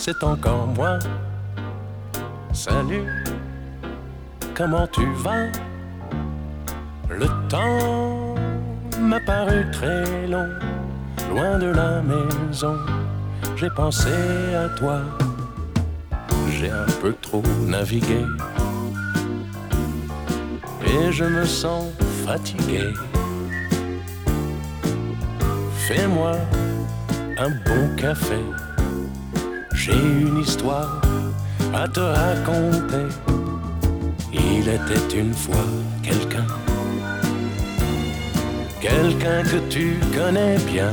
c'est encore moi. Salut, comment tu vas? Le temps m'a paru très long, loin de la maison, j'ai pensé à toi. J'ai un peu trop navigué et je me sens fatigué. Fais-moi un bon café, j'ai une histoire à te raconter. Il était une fois quelqu'un que tu connais bien.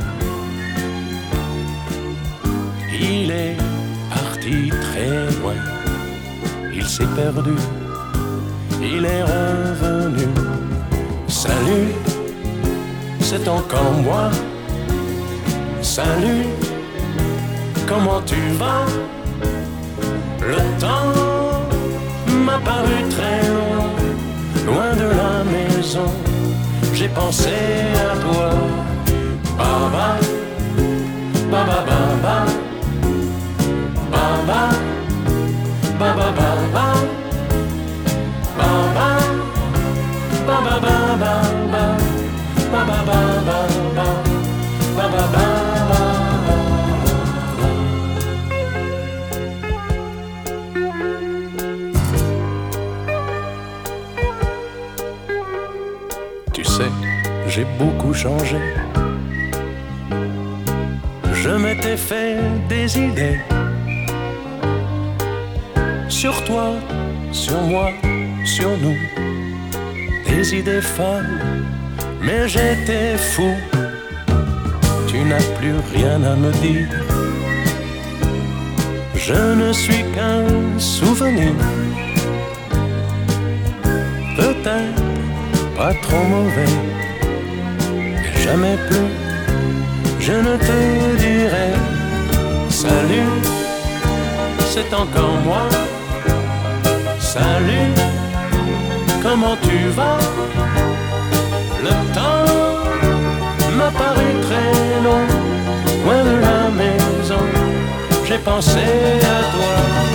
Il est parti très loin, il s'est perdu, il est revenu. Salut, c'est encore moi. Salut, comment tu vas? Le temps m'a paru très long, loin de la maison, j'ai pensé à toi. Baba, baba, baba, baba, baba, baba, baba, baba, baba, baba, baba, baba. Tu sais, j'ai beaucoup changé. Je m'étais fait des idées sur toi, sur moi, sur nous. Des idées folles, mais j'étais fou. Tu n'as plus rien à me dire. Je ne suis qu'un souvenir. Peut-être pas trop mauvais, et jamais plus je ne te dirai salut, c'est encore moi. Salut, comment tu vas? Le temps m'a paru très long, loin de la maison, j'ai pensé à toi.